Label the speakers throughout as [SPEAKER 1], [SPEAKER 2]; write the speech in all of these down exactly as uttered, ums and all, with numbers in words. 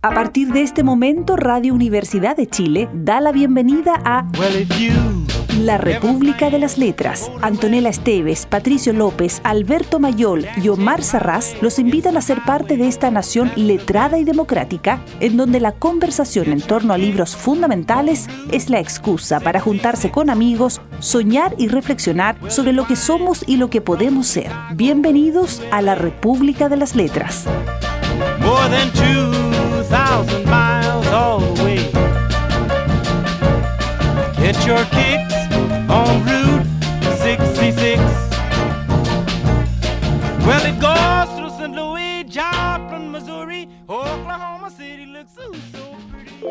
[SPEAKER 1] A partir de este momento, Radio Universidad de Chile da la bienvenida a La República de las Letras. Antonella Esteves, Patricio López, Alberto Mayol y Omar Sarraz los invitan a ser parte de esta nación letrada y democrática, en donde la conversación en torno a libros fundamentales es la excusa para juntarse con amigos, soñar y reflexionar sobre lo que somos y lo que podemos ser. Bienvenidos a La República de las Letras.
[SPEAKER 2] More than two thousand miles away. Get your kicks on Route sixty-six. Well, it goes through Saint Louis, Joplin, Missouri, Oklahoma City looks so, so pretty.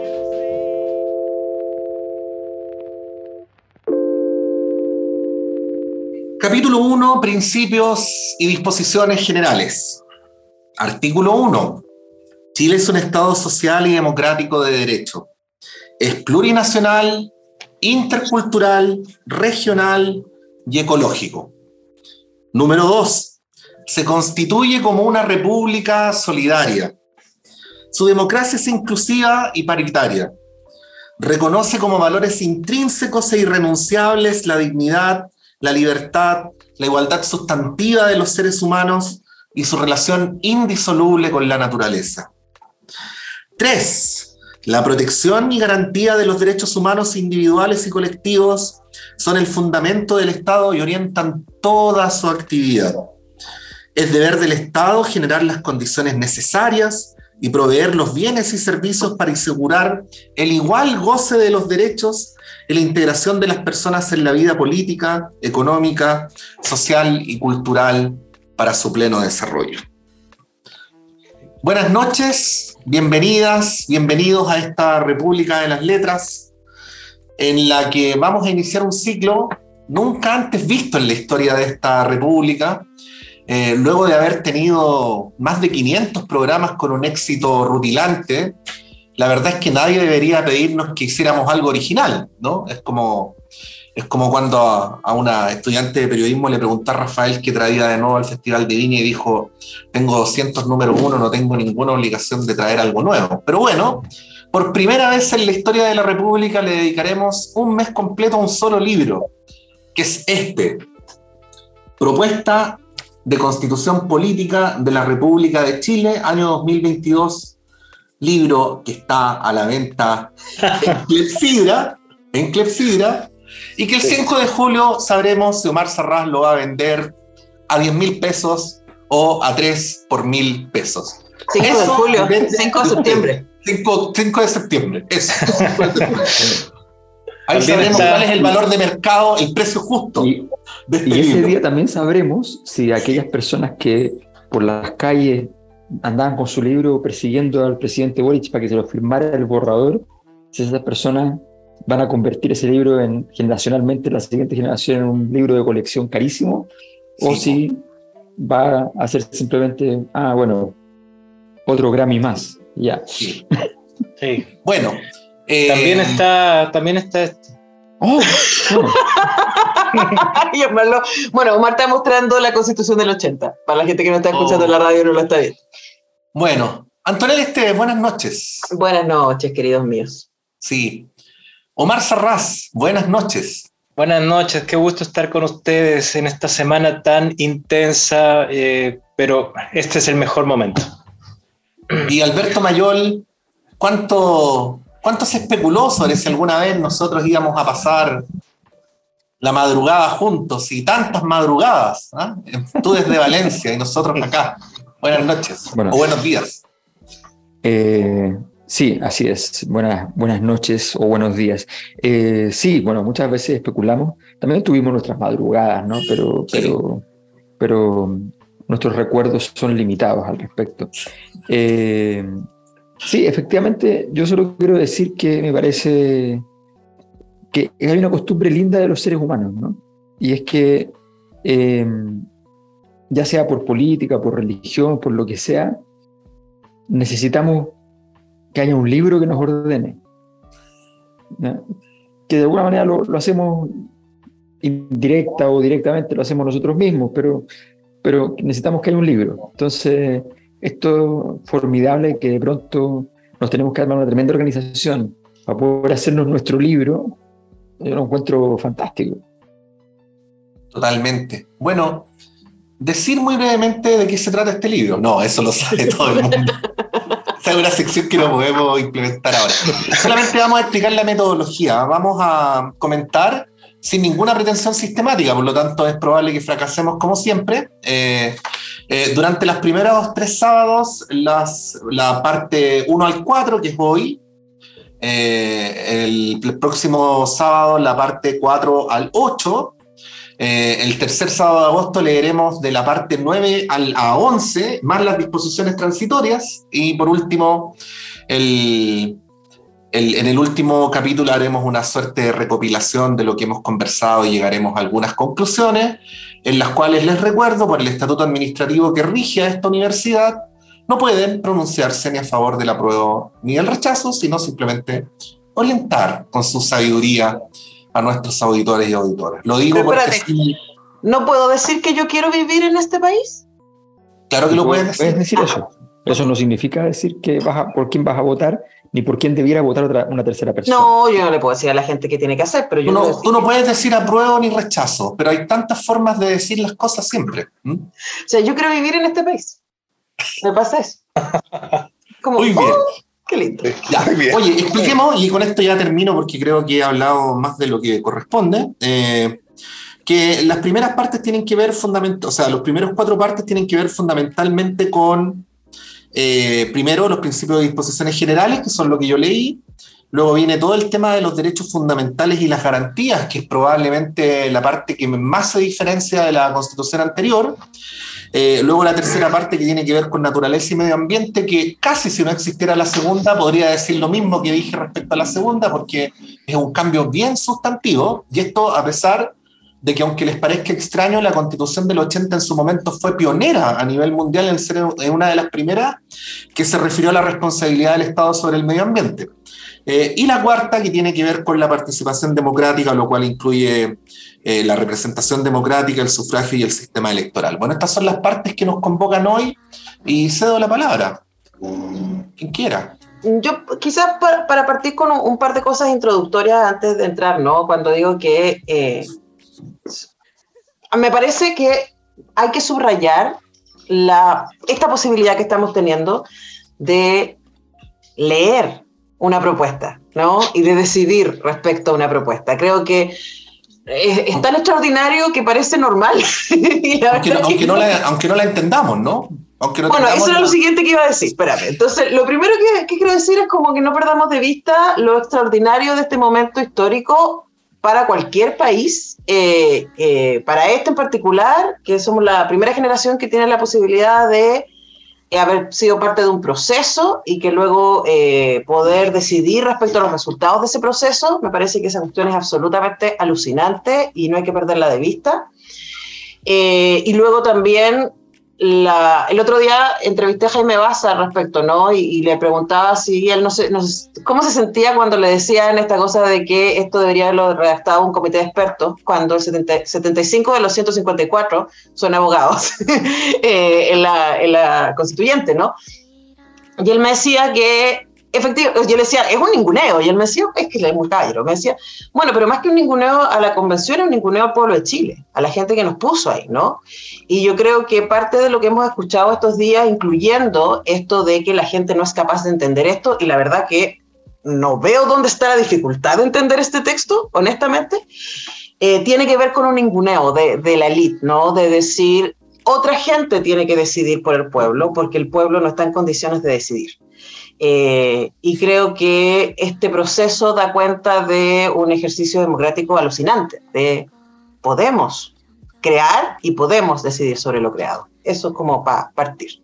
[SPEAKER 3] Capítulo uno. Principios y disposiciones generales. Artículo uno. Chile es un Estado social y democrático de derecho. Es plurinacional, intercultural, regional y ecológico. Número dos. Se constituye como una república solidaria. Su democracia es inclusiva y paritaria. Reconoce como valores intrínsecos e irrenunciables la dignidad, la libertad, la igualdad sustantiva de los seres humanos y su relación indisoluble con la naturaleza. Tres. La protección y garantía de los derechos humanos individuales y colectivos son el fundamento del Estado y orientan toda su actividad. Es deber del Estado generar las condiciones necesarias y proveer los bienes y servicios para asegurar el igual goce de los derechos y la integración de las personas en la vida política, económica, social y cultural para su pleno desarrollo. Buenas noches, bienvenidas, bienvenidos a esta República de las Letras, en la que vamos a iniciar un ciclo nunca antes visto en la historia de esta república, eh, luego de haber tenido más de quinientos programas con un éxito rutilante. La verdad es que nadie debería pedirnos que hiciéramos algo original, ¿no? Es como... Es como cuando a, a una estudiante de periodismo le preguntó a Rafael qué traía de nuevo al Festival de Viña y dijo: tengo doscientos número uno, no tengo ninguna obligación de traer algo nuevo. Pero bueno, por primera vez en la historia de la República le dedicaremos un mes completo a un solo libro, que es este: Propuesta de Constitución Política de la República de Chile, año dos mil veintidós, libro que está a la venta en Clepsidra, en Clepsidra, y que el cinco de julio sabremos si Omar Sarraz lo va a vender a diez mil pesos o a tres por mil pesos.
[SPEAKER 4] cinco de julio, cinco de septiembre.
[SPEAKER 3] cinco de septiembre, eso. Ahí sabremos cuál es el valor de mercado, el precio justo.
[SPEAKER 5] Y,
[SPEAKER 3] de este
[SPEAKER 5] y ese
[SPEAKER 3] libro.
[SPEAKER 5] día también sabremos si aquellas personas que por las calles andaban con su libro persiguiendo al presidente Boric para que se lo firmara el borrador, si esas personas van a convertir ese libro en, generacionalmente, la siguiente generación, en un libro de colección carísimo, sí, o si va a ser simplemente, ah, bueno, otro Grammy más, ya.
[SPEAKER 3] Sí.
[SPEAKER 6] Sí.
[SPEAKER 3] Bueno. Eh,
[SPEAKER 6] también está, también está este.
[SPEAKER 5] Oh, bueno.
[SPEAKER 4] Y Omar lo, bueno, Omar está mostrando la Constitución del ochenta, para la gente que no está escuchando oh. en la radio no lo está viendo.
[SPEAKER 3] Bueno, Antonella Esteves, buenas noches.
[SPEAKER 4] Buenas noches, queridos míos.
[SPEAKER 3] Sí. Omar Sarraz, buenas noches.
[SPEAKER 6] Buenas noches, qué gusto estar con ustedes en esta semana tan intensa, eh, pero este es el mejor momento.
[SPEAKER 3] Y Alberto Mayol, ¿cuánto, cuánto se especuló sobre si alguna vez nosotros íbamos a pasar la madrugada juntos? Y tantas madrugadas, ¿eh? Tú desde Valencia y nosotros acá. Buenas noches, bueno, o buenos días.
[SPEAKER 5] Eh... Sí, así es. Buenas, buenas noches o buenos días. Eh, sí, bueno, muchas veces especulamos. También tuvimos nuestras madrugadas, ¿no? Pero, sí. pero, pero nuestros recuerdos son limitados al respecto. Eh, sí, efectivamente, yo solo quiero decir que me parece que hay una costumbre linda de los seres humanos, ¿no? Y es que, eh, ya sea por política, por religión, por lo que sea, necesitamos que haya un libro que nos ordene, ¿no? Que de alguna manera lo, lo hacemos indirecta o directamente, lo hacemos nosotros mismos, pero, pero necesitamos que haya un libro. Entonces, esto es formidable, que de pronto nos tenemos que armar una tremenda organización para poder hacernos nuestro libro. Yo lo encuentro fantástico.
[SPEAKER 3] Totalmente. Bueno, decir muy brevemente de qué se trata este libro. No, eso lo sabe todo el mundo. Esa es una sección que no podemos implementar ahora. Solamente vamos a explicar la metodología. Vamos a comentar sin ninguna pretensión sistemática, por lo tanto es probable que fracasemos como siempre. Eh, eh, durante los primeros tres sábados, las, la parte uno al cuatro, que es hoy, eh, el, el próximo sábado la parte cuatro al ocho, eh, el tercer sábado de agosto leeremos de la parte nueve al, a once, más las disposiciones transitorias, y por último, el... El, en el último capítulo haremos una suerte de recopilación de lo que hemos conversado y llegaremos a algunas conclusiones, en las cuales les recuerdo, por el estatuto administrativo que rige a esta universidad, no pueden pronunciarse ni a favor del apruebo ni del rechazo, sino simplemente orientar con su sabiduría a nuestros auditores y auditoras. Lo digo
[SPEAKER 4] Pero
[SPEAKER 3] porque...
[SPEAKER 4] espérate,
[SPEAKER 3] sí,
[SPEAKER 4] ¿no puedo decir que yo quiero vivir en este país?
[SPEAKER 3] claro que lo puedes decir.
[SPEAKER 5] ¿Puedes decir eso? Eso no significa decir que vas a, por quién vas a votar, ni por quién debiera votar otra, una tercera persona.
[SPEAKER 4] No, yo no le puedo decir a la gente qué tiene que hacer, pero yo
[SPEAKER 3] Tú no,
[SPEAKER 4] puedo decir
[SPEAKER 3] tú no
[SPEAKER 4] que-
[SPEAKER 3] puedes decir apruebo ni rechazo, pero hay tantas formas de decir las cosas siempre. ¿Mm?
[SPEAKER 4] O sea, yo quiero vivir en este país. Me pasa eso. Como,
[SPEAKER 3] Muy bien.
[SPEAKER 4] oh, qué lindo.
[SPEAKER 3] Ya.
[SPEAKER 6] Muy bien.
[SPEAKER 3] Oye, expliquemos, y con esto ya termino porque creo que he hablado más de lo que corresponde, eh, que las primeras partes tienen que ver fundamentalmente, o sea, los primeros cuatro partes tienen que ver fundamentalmente con, eh, primero, los principios de disposiciones generales, que son lo que yo leí. Luego viene todo el tema de los derechos fundamentales y las garantías, que es probablemente la parte que más se diferencia de la Constitución anterior. Eh, luego la tercera parte, que tiene que ver con naturaleza y medio ambiente, que casi si no existiera la segunda podría decir lo mismo que dije respecto a la segunda, porque es un cambio bien sustantivo, y esto a pesar de que, aunque les parezca extraño, la Constitución del ochenta en su momento fue pionera a nivel mundial en ser una de las primeras que se refirió a la responsabilidad del Estado sobre el medio ambiente. Eh, y la cuarta, que tiene que ver con la participación democrática, lo cual incluye eh, la representación democrática, el sufragio y el sistema electoral. Bueno, estas son las partes que nos convocan hoy, y cedo la palabra. Quien quiera.
[SPEAKER 4] Yo quizás para, para partir con un, un par de cosas introductorias antes de entrar, ¿no? Cuando digo que eh, me parece que hay que subrayar la, esta posibilidad que estamos teniendo de leer una propuesta, ¿no? Y de decidir respecto a una propuesta. Creo que es, es tan extraordinario que parece normal. Y la
[SPEAKER 3] Aunque,
[SPEAKER 4] verdad
[SPEAKER 3] no,
[SPEAKER 4] es
[SPEAKER 3] aunque,
[SPEAKER 4] que
[SPEAKER 3] no la, aunque no la entendamos, ¿no? Aunque no
[SPEAKER 4] bueno,
[SPEAKER 3] tengamos
[SPEAKER 4] eso era
[SPEAKER 3] la-
[SPEAKER 4] lo siguiente que iba a decir, espérame. Entonces, lo primero que, que quiero decir es como que no perdamos de vista lo extraordinario de este momento histórico para cualquier país, eh, eh, para este en particular, que somos la primera generación que tiene la posibilidad de eh, haber sido parte de un proceso y que luego eh, poder decidir respecto a los resultados de ese proceso. Me parece que esa cuestión es absolutamente alucinante y no hay que perderla de vista. Eh, y luego también, la, el otro día entrevisté a Jaime Baza al respecto, ¿no? Y, y le preguntaba si él no se, no se, cómo se sentía cuando le decían esta cosa de que esto debería haberlo redactado un comité de expertos, cuando el setenta, setenta y cinco de los ciento cincuenta y cuatro son abogados eh, en, la, en la constituyente, ¿no? Y él me decía que, efectivamente, yo le decía, es un ninguneo, y él me decía, es que es muy caballero, me decía, bueno, pero más que un ninguneo a la convención, es un ninguneo al pueblo de Chile, a la gente que nos puso ahí, ¿no? Y yo creo que parte de lo que hemos escuchado estos días, incluyendo esto de que la gente no es capaz de entender esto, y la verdad que no veo dónde está la dificultad de entender este texto, honestamente, eh, tiene que ver con un ninguneo de, de la élite, ¿no? De decir, otra gente tiene que decidir por el pueblo, porque el pueblo no está en condiciones de decidir. Eh, y creo que este proceso da cuenta de un ejercicio democrático alucinante, de podemos crear y podemos decidir sobre lo creado. Eso es como para partir.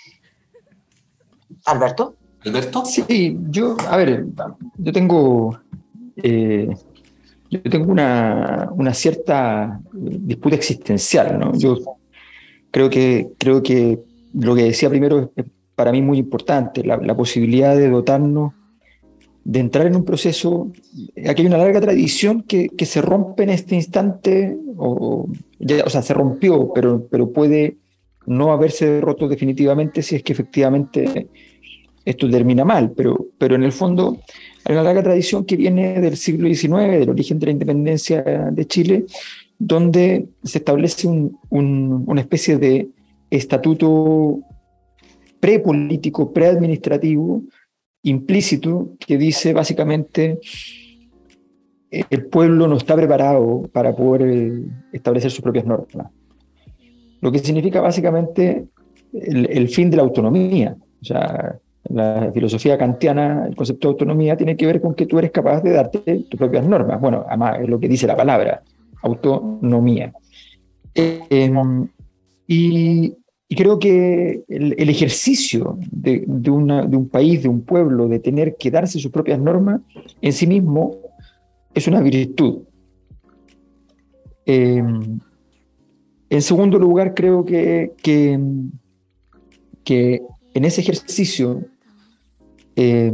[SPEAKER 4] Alberto.
[SPEAKER 3] ¿Alberto?
[SPEAKER 5] Sí, yo, a ver, yo tengo, eh, yo tengo una, una cierta disputa existencial, ¿no? Yo creo que, creo que lo que decía primero es para mí muy importante, la, la posibilidad de dotarnos, de entrar en un proceso. Aquí hay una larga tradición que, que se rompe en este instante, o, ya, o sea, se rompió, pero, pero puede no haberse roto definitivamente si es que efectivamente esto termina mal, pero, pero en el fondo hay una larga tradición que viene del siglo diecinueve, del origen de la independencia de Chile, donde se establece un, un, una especie de estatuto prepolítico, preadministrativo, implícito, que dice básicamente el pueblo no está preparado para poder eh, establecer sus propias normas. Lo que significa básicamente el, el fin de la autonomía. O sea, la filosofía kantiana, el concepto de autonomía, tiene que ver con que tú eres capaz de darte tus propias normas. Bueno, además es lo que dice la palabra, autonomía. Eh, eh, y, y creo que el, el ejercicio de, de, una, de un país, de un pueblo, de tener que darse sus propias normas, en sí mismo es una virtud. Eh, en segundo lugar, creo que, que, que en ese ejercicio eh,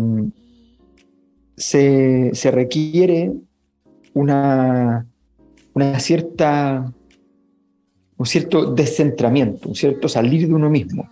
[SPEAKER 5] se, se requiere una, una cierta, un cierto descentramiento, un cierto salir de uno mismo.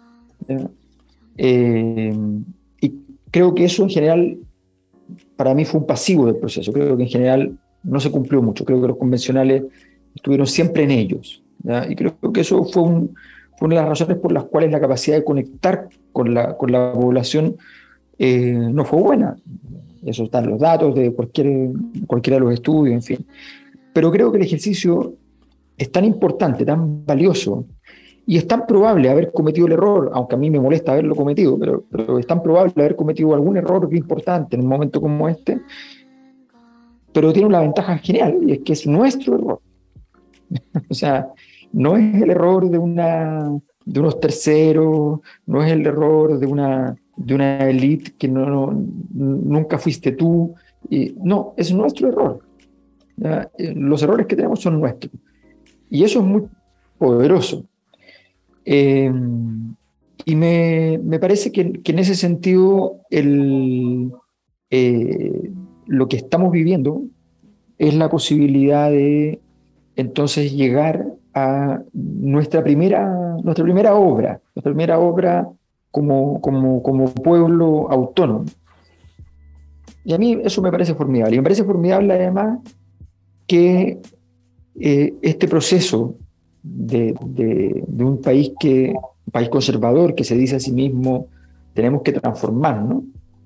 [SPEAKER 5] Eh, y creo que eso en general para mí fue un pasivo del proceso. Creo que en general no se cumplió mucho. Creo que los convencionales estuvieron siempre en ellos, ¿ya? Y creo que eso fue, un, fue una de las razones por las cuales la capacidad de conectar con la, con la población eh, no fue buena. Eso están los datos de cualquier, cualquiera de los estudios, en fin. Pero creo que el ejercicio es tan importante, tan valioso, y es tan probable haber cometido el error, aunque a mí me molesta haberlo cometido, pero, pero es tan probable haber cometido algún error importante en un momento como este, pero tiene una ventaja genial, y es que es nuestro error. O sea, no es el error de, una, de unos terceros, no es el error de una, de una élite que no, no, nunca fuiste tú, y, no, es nuestro error. ¿Ya? Los errores que tenemos son nuestros, y eso es muy poderoso. Eh, y me, me parece que, que en ese sentido el, eh, lo que estamos viviendo es la posibilidad de entonces llegar a nuestra primera, nuestra primera obra, nuestra primera obra como, como, como pueblo autónomo. Y a mí eso me parece formidable. Y me parece formidable además que eh, este proceso De, de, de un país que un país conservador que se dice a sí mismo tenemos que transformar, ¿no?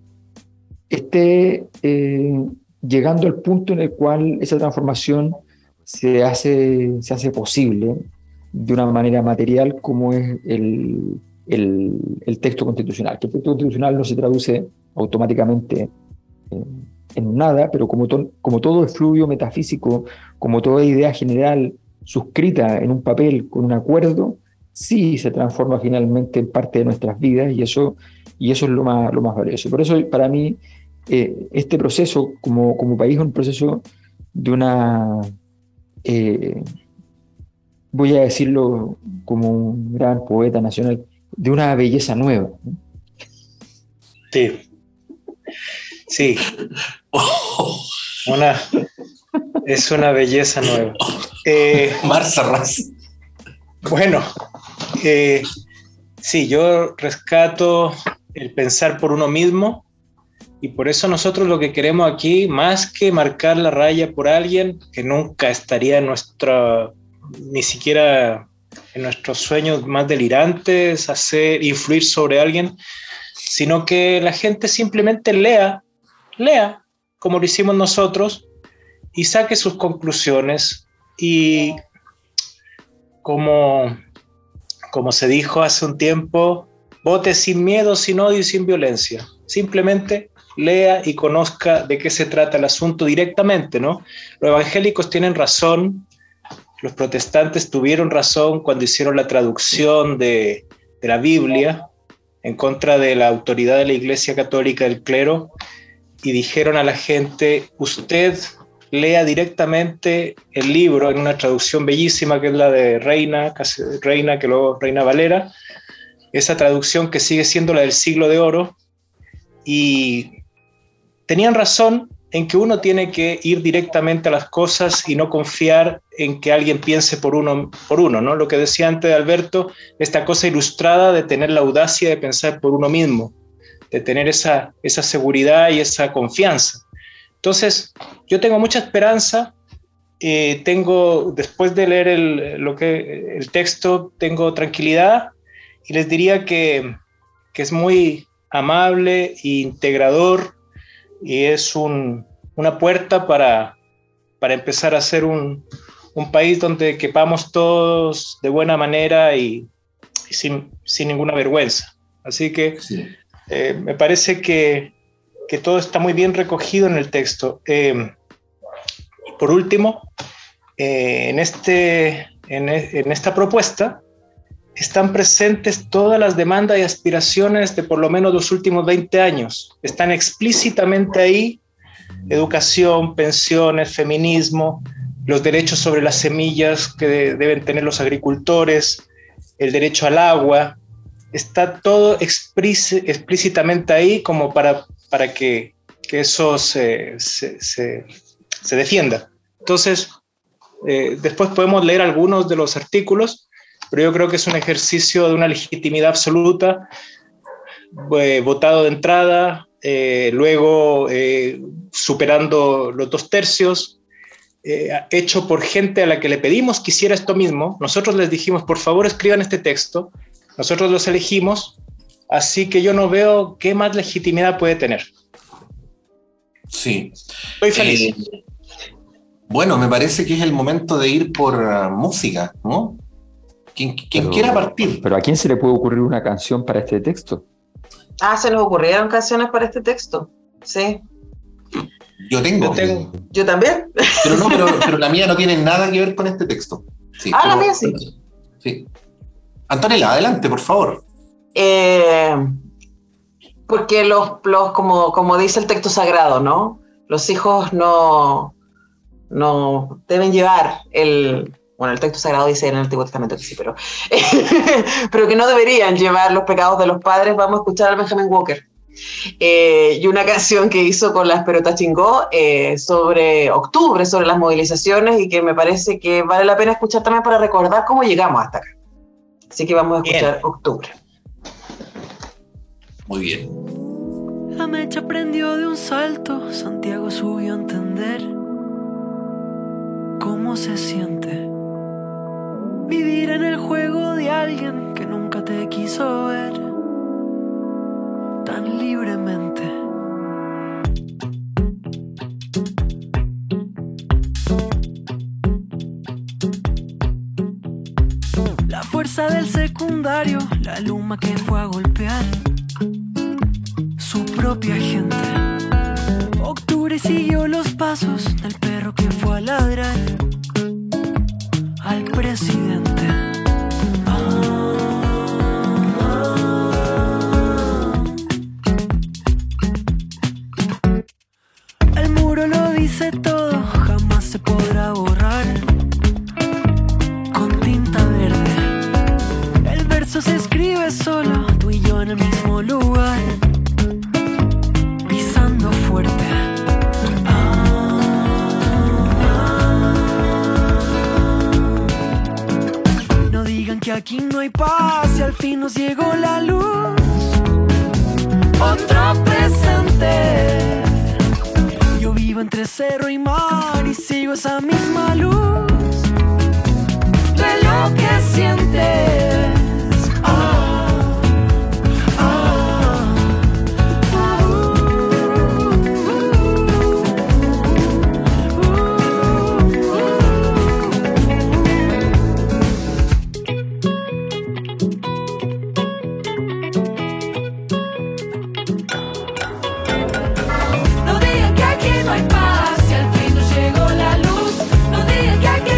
[SPEAKER 5] esté eh, llegando al punto en el cual esa transformación se hace, se hace posible de una manera material, como es el, el, el texto constitucional. Que el texto constitucional no se traduce automáticamente eh, en nada, pero como, to, como todo efluvio metafísico, como toda idea general suscrita en un papel con un acuerdo, sí se transforma finalmente en parte de nuestras vidas, y eso, y eso es lo más, lo más valioso. Por eso, para mí, eh, este proceso como, como país es un proceso de una, eh, voy a decirlo como un gran poeta nacional, de una belleza nueva.
[SPEAKER 6] Sí, sí. Una, es una belleza nueva. Eh,
[SPEAKER 3] Marza Raz.
[SPEAKER 6] Bueno, eh, sí, yo rescato el pensar por uno mismo, y por eso nosotros lo que queremos aquí, más que marcar la raya por alguien, que nunca estaría en nuestra, ni siquiera en nuestros sueños más delirantes, hacer, influir sobre alguien, sino que la gente simplemente lea, lea, como lo hicimos nosotros, y saque sus conclusiones. Y como, como se dijo hace un tiempo, vote sin miedo, sin odio y sin violencia. Simplemente lea y conozca de qué se trata el asunto directamente, ¿no? Los evangélicos tienen razón, los protestantes tuvieron razón cuando hicieron la traducción de, de la Biblia en contra de la autoridad de la Iglesia Católica, del clero, y dijeron a la gente: usted lea directamente el libro en una traducción bellísima que es la de Reina, casi Reina, que luego Reina Valera, esa traducción que sigue siendo la del siglo de oro, y tenían razón en que uno tiene que ir directamente a las cosas y no confiar en que alguien piense por uno, por uno, ¿no? Lo que decía antes de Alberto, esta cosa ilustrada de tener la audacia de pensar por uno mismo. de tener esa, esa seguridad y esa confianza. Entonces, yo tengo mucha esperanza. Eh, tengo, después de leer el, lo que, el texto, tengo tranquilidad y les diría que, que es muy amable e integrador y es un, una puerta para, para empezar a ser un, un país donde quepamos todos de buena manera y, y sin, sin ninguna vergüenza. Así que sí. eh, me parece que, que todo está muy bien recogido en el texto. Eh, por último, Eh, en, este, en, en esta propuesta están presentes todas las demandas y aspiraciones de por lo menos los últimos veinte años. Están explícitamente ahí: educación, pensiones, feminismo, los derechos sobre las semillas que de, deben tener los agricultores, el derecho al agua. Está todo explíc- explícitamente ahí como para, para que, que eso se, se, se, se defienda. Entonces, Eh, después podemos leer algunos de los artículos, pero yo creo que es un ejercicio de una legitimidad absoluta, eh, votado de entrada, eh, luego eh, superando los dos tercios, eh, hecho por gente a la que le pedimos que hiciera esto mismo. Nosotros les dijimos, por favor, escriban este texto. Nosotros los elegimos, así que yo no veo qué más legitimidad puede tener.
[SPEAKER 3] Sí.
[SPEAKER 6] Estoy feliz.
[SPEAKER 3] Eh... Bueno, me parece que es el momento de ir por uh, música, ¿no? Quien, quien
[SPEAKER 5] pero,
[SPEAKER 3] quiera partir.
[SPEAKER 5] Pero ¿a quién se le puede ocurrir una canción para este texto?
[SPEAKER 4] Ah, se nos ocurrieron canciones para este texto. Sí.
[SPEAKER 3] Yo tengo.
[SPEAKER 6] Yo, tengo.
[SPEAKER 4] Yo también.
[SPEAKER 3] Pero no, pero, pero la mía no tiene nada que ver con este texto. Sí,
[SPEAKER 4] ah,
[SPEAKER 3] pero,
[SPEAKER 4] la mía sí.
[SPEAKER 3] sí. Antonella, adelante, por favor.
[SPEAKER 4] Eh, porque los, los como, como dice el texto sagrado, ¿no? Los hijos no... no deben llevar el, bueno, el texto sagrado dice en el Antiguo Testamento que sí, pero, pero que no deberían llevar los pecados de los padres. Vamos a escuchar a Benjamin Walker eh, y una canción que hizo con las Perotas Chingó eh, sobre octubre, sobre las movilizaciones, y que me parece que vale la pena escuchar también para recordar cómo llegamos hasta acá. Así que vamos a escuchar bien. Octubre.
[SPEAKER 3] Muy bien.
[SPEAKER 7] La mecha prendió de un salto, Santiago subió a entender cómo se siente vivir en el juego de alguien que nunca te quiso ver tan libremente. La fuerza del secundario, la luma que fue a golpear su propia gente. Octubre siguió los pasos del perro que fue a ladrar al presidente. Ah, ah. El muro lo dice todo, jamás se podrá borrar con tinta verde. El verso se escribe solo, tú y yo en el mismo lugar, pisando fuerte. Que aquí no hay paz y al fin nos llegó la luz. Otro presente. Yo vivo entre cerro y mar y sigo esa misma luz de lo que sientes. Ah, ah, uh, uh, uh, uh. No digan que aquí no hay paz y al fin nos llegó la luz. No digan que aquí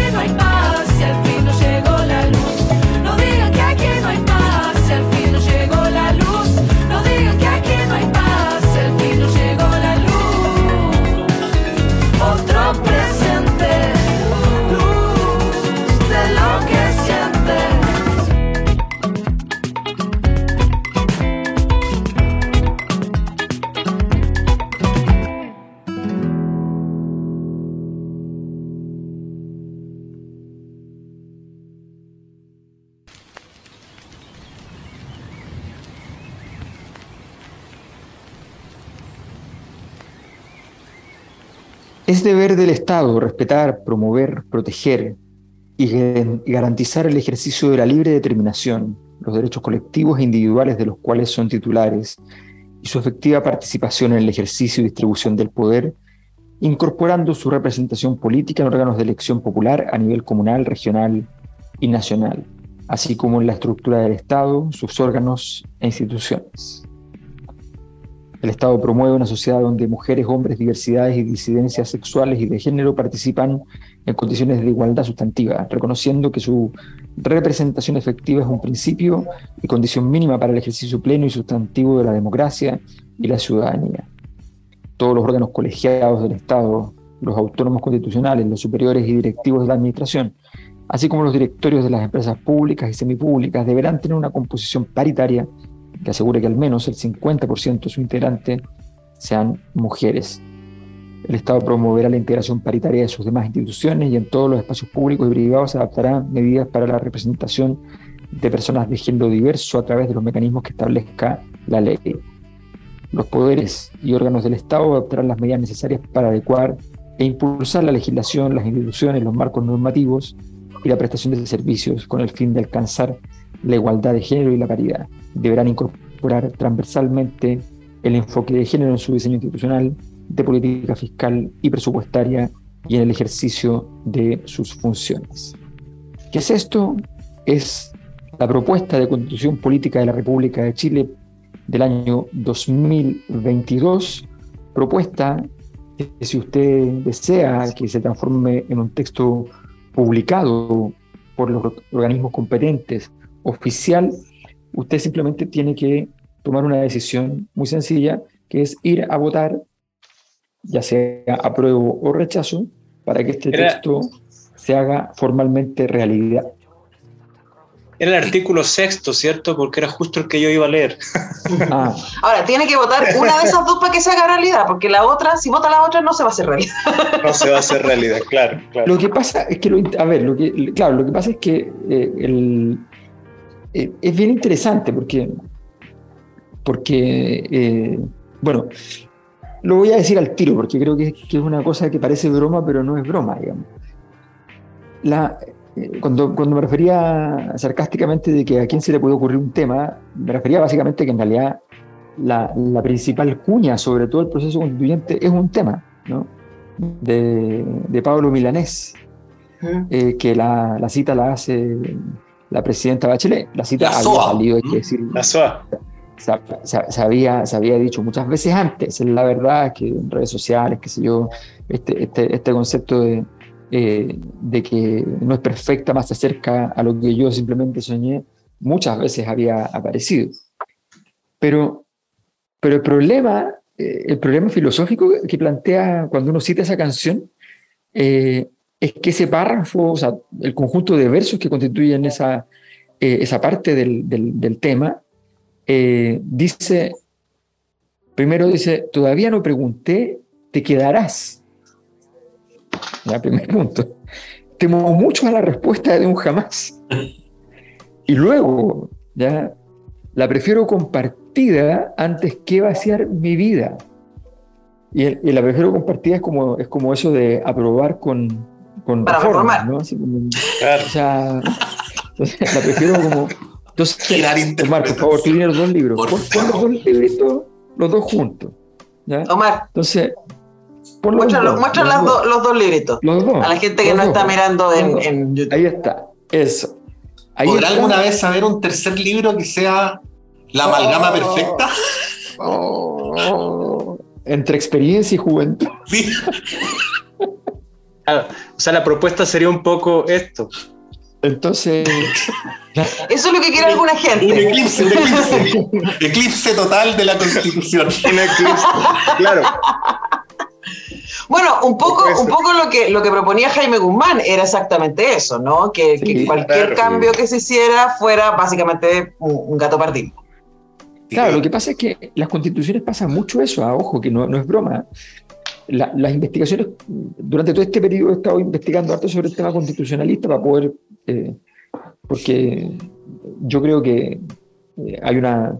[SPEAKER 5] Es deber del Estado respetar, promover, proteger y garantizar el ejercicio de la libre determinación, los derechos colectivos e individuales de los cuales son titulares y su efectiva participación en el ejercicio y distribución del poder, incorporando su representación política en órganos de elección popular a nivel comunal, regional y nacional, así como en la estructura del Estado, sus órganos e instituciones. El Estado promueve una sociedad donde mujeres, hombres, diversidades y disidencias sexuales y de género participan en condiciones de igualdad sustantiva, reconociendo que su representación efectiva es un principio y condición mínima para el ejercicio pleno y sustantivo de la democracia y la ciudadanía. Todos los órganos colegiados del Estado, los autónomos constitucionales, los superiores y directivos de la administración, así como los directorios de las empresas públicas y semipúblicas, deberán tener una composición paritaria que asegure que al menos el cincuenta por ciento de sus integrantes sean mujeres. El Estado promoverá la integración paritaria de sus demás instituciones y en todos los espacios públicos y privados se adaptarán medidas para la representación de personas de género diverso a través de los mecanismos que establezca la ley. Los poderes y órganos del Estado adoptarán las medidas necesarias para adecuar e impulsar la legislación, las instituciones, los marcos normativos y la prestación de servicios con el fin de alcanzar la igualdad de género y la paridad. Deberán incorporar transversalmente el enfoque de género en su diseño institucional, de política fiscal y presupuestaria y en el ejercicio de sus funciones. ¿Qué es esto? Es la propuesta de Constitución Política de la República de Chile del año dos mil veintidós, propuesta que, si usted desea que se transforme en un texto publicado por los organismos competentes, oficial, usted simplemente tiene que tomar una decisión muy sencilla, que es ir a votar, ya sea apruebo o rechazo, para que este
[SPEAKER 6] Era,
[SPEAKER 5] texto se haga formalmente realidad.
[SPEAKER 6] Era el artículo sexto, ¿cierto? Porque era justo el que yo iba a leer.
[SPEAKER 5] Ah.
[SPEAKER 4] Ahora, tiene que votar una de esas dos para que se haga realidad, porque la otra, si vota la otra, no se va a hacer realidad.
[SPEAKER 6] No se va a hacer realidad, claro. claro.
[SPEAKER 5] Lo que pasa es que, lo, a ver, lo que, claro, lo que pasa es que eh, el, eh, es bien interesante porque, porque eh, bueno, lo voy a decir al tiro porque creo que, que es una cosa que parece broma, pero no es broma, digamos. La, eh, cuando, cuando me refería sarcásticamente de que a quién se le puede ocurrir un tema, me refería básicamente que en realidad la, la principal cuña sobre todo el proceso constituyente es un tema, ¿no? de, de Pablo Milanés, eh, que la, la cita la hace la presidenta Bachelet. La cita
[SPEAKER 3] la
[SPEAKER 5] había salido, hay que decir.
[SPEAKER 6] La S O A.
[SPEAKER 5] Se, se, se, había, se había dicho muchas veces antes, es la verdad, que en redes sociales, qué sé yo, este, este, este concepto de, eh, de que no es perfecta, más se acerca a lo que yo simplemente soñé, muchas veces había aparecido. Pero, pero el problema, eh, el problema filosófico que plantea cuando uno cita esa canción, eh, es que ese párrafo, o sea, el conjunto de versos que constituyen esa, eh, esa parte del, del, del tema, Eh, dice, primero dice, todavía no pregunté, te quedarás. Ya, primer punto. Temo mucho a la respuesta de un jamás. Y luego, ya, la prefiero compartida antes que vaciar mi vida. Y, el, y la prefiero compartida es como, es como eso de aprobar con, con
[SPEAKER 4] Para
[SPEAKER 5] reforma, ¿no? Así como,
[SPEAKER 6] Claro.
[SPEAKER 5] o sea, entonces la prefiero como... Entonces, Omar, por favor, tú tienes los dos libros.
[SPEAKER 3] Por
[SPEAKER 5] pon, pon los dos libritos, los dos juntos. ¿Ya?
[SPEAKER 4] Omar,
[SPEAKER 5] entonces, pon los
[SPEAKER 4] muestra,
[SPEAKER 5] dos,
[SPEAKER 4] muestra
[SPEAKER 5] los,
[SPEAKER 4] las
[SPEAKER 5] dos.
[SPEAKER 4] Do, los dos libritos.
[SPEAKER 5] Los dos.
[SPEAKER 4] A la gente que
[SPEAKER 5] los
[SPEAKER 4] no
[SPEAKER 5] dos,
[SPEAKER 4] está mirando en,
[SPEAKER 5] dos.
[SPEAKER 4] en YouTube.
[SPEAKER 5] Ahí está, eso. Ahí
[SPEAKER 3] ¿Podrá
[SPEAKER 5] está.
[SPEAKER 3] alguna vez haber un tercer libro que sea la amalgama oh, perfecta?
[SPEAKER 5] Oh, entre experiencia y juventud.
[SPEAKER 3] Sí.
[SPEAKER 6] Ah, o sea, la propuesta sería un poco esto.
[SPEAKER 5] Entonces,
[SPEAKER 4] eso es lo que quiere alguna gente.
[SPEAKER 3] Un eclipse, un eclipse. Eclipse total de la Constitución.
[SPEAKER 6] Un eclipse, claro.
[SPEAKER 4] Bueno, un poco, un poco lo que, lo que proponía Jaime Guzmán era exactamente eso, ¿no? Que,
[SPEAKER 5] sí,
[SPEAKER 4] que cualquier
[SPEAKER 6] claro,
[SPEAKER 4] cambio
[SPEAKER 5] sí.
[SPEAKER 4] que se hiciera fuera básicamente un, un gato pardín.
[SPEAKER 5] Claro, lo que pasa es que las constituciones pasan mucho eso, ah, ojo, que no, no es broma. La, las investigaciones, durante todo este periodo he estado investigando harto sobre el tema constitucionalista para poder, eh, porque yo creo que eh, hay una,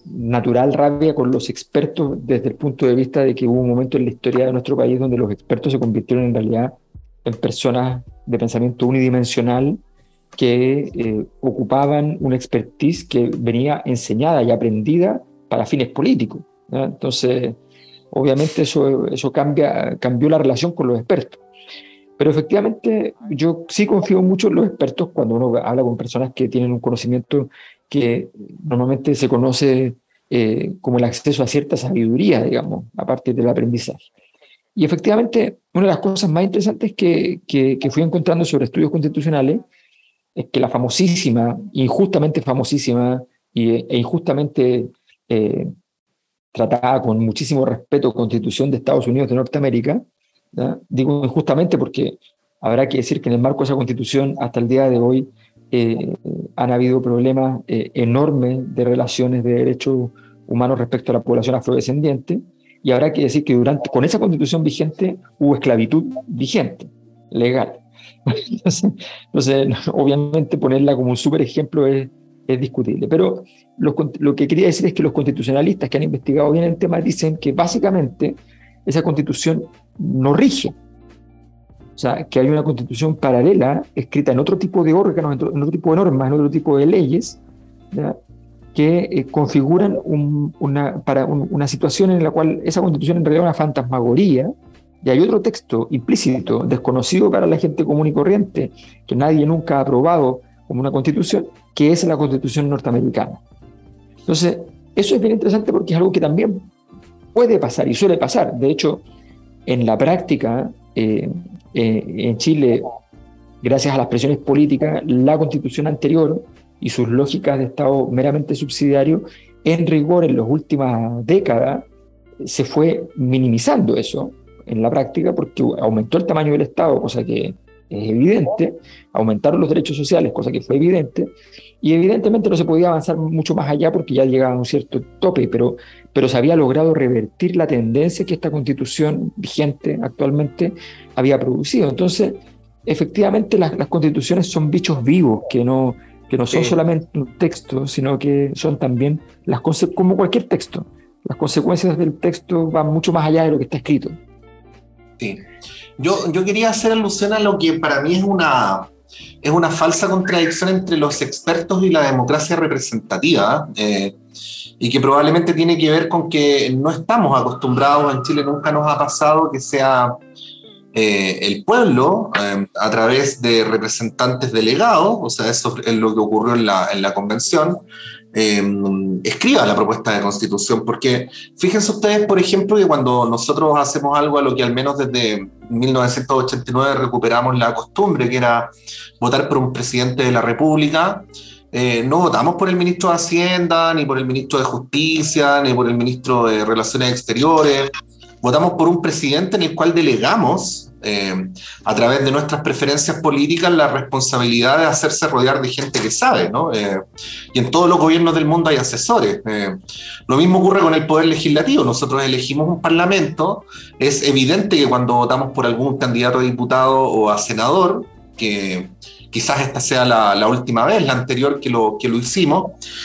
[SPEAKER 5] natural rabia con los expertos desde el punto de vista de que hubo un momento en la historia de nuestro país donde los expertos se convirtieron en realidad en personas de pensamiento unidimensional que eh, ocupaban una expertise que venía enseñada y aprendida para fines políticos, ¿no? Entonces, obviamente eso, eso cambia, cambió la relación con los expertos. Pero efectivamente yo sí confío mucho en los expertos cuando uno habla con personas que tienen un conocimiento que normalmente se conoce eh, como el acceso a cierta sabiduría, digamos, a partir del aprendizaje. Y efectivamente, una de las cosas más interesantes que, que, que fui encontrando sobre estudios constitucionales es que la famosísima, injustamente famosísima y, e injustamente eh, tratada con muchísimo respeto Constitución de Estados Unidos de Norteamérica, ¿ya? Digo injustamente porque habrá que decir que en el marco de esa Constitución hasta el día de hoy eh, han habido problemas eh, enormes de relaciones de derechos humanos respecto a la población afrodescendiente, y habrá que decir que durante, con esa Constitución vigente hubo esclavitud vigente, legal. Entonces, entonces obviamente ponerla como un súper ejemplo es, es discutible, pero lo, lo que quería decir es que los constitucionalistas que han investigado bien el tema dicen que básicamente esa Constitución no rige. O sea, que hay una Constitución paralela escrita en otro tipo de órganos, en otro, en otro tipo de normas, en otro tipo de leyes, ¿ya? que eh, configuran un, una, para un, una situación en la cual esa Constitución en realidad es una fantasmagoría, y hay otro texto implícito, desconocido para la gente común y corriente, que nadie nunca ha aprobado como una Constitución, que es la Constitución norteamericana. Entonces, eso es bien interesante porque es algo que también puede pasar y suele pasar. De hecho, en la práctica, eh, eh, en Chile, gracias a las presiones políticas, la Constitución anterior y sus lógicas de Estado meramente subsidiario, en rigor en las últimas décadas, se fue minimizando eso en la práctica porque aumentó el tamaño del Estado, cosa que es evidente, aumentaron los derechos sociales, cosa que fue evidente, y evidentemente no se podía avanzar mucho más allá porque ya llegaba a un cierto tope, pero, pero se había logrado revertir la tendencia que esta Constitución vigente actualmente había producido. Entonces, efectivamente, las, las constituciones son bichos vivos que no, que no son sí. solamente un texto, sino que son también, las conse- como cualquier texto, las consecuencias del texto van mucho más allá de lo que está escrito.
[SPEAKER 3] Sí. Yo, yo quería hacer alusión a lo que para mí es una, es una falsa contradicción entre los expertos y la democracia representativa, eh, y que probablemente tiene que ver con que no estamos acostumbrados, en Chile nunca nos ha pasado que sea eh, el pueblo, eh, a través de representantes delegados, o sea, eso es lo que ocurrió en la, en la convención, Eh, escriba la propuesta de constitución, porque fíjense ustedes, por ejemplo, que cuando nosotros hacemos algo a lo que al menos desde mil novecientos ochenta y nueve recuperamos la costumbre, que era votar por un presidente de la República, eh, no votamos por el ministro de Hacienda, ni por el ministro de Justicia, ni por el ministro de Relaciones Exteriores, votamos por un presidente en el cual delegamos Eh, a través de nuestras preferencias políticas la responsabilidad de hacerse rodear de gente que sabe, ¿no? Eh, y en todos los gobiernos del mundo hay asesores. Eh, lo mismo ocurre con el poder legislativo. Nosotros elegimos un parlamento. Es evidente que cuando votamos por algún candidato a diputado o a senador, que quizás esta sea la, la última vez, la anterior que lo, que lo hicimos,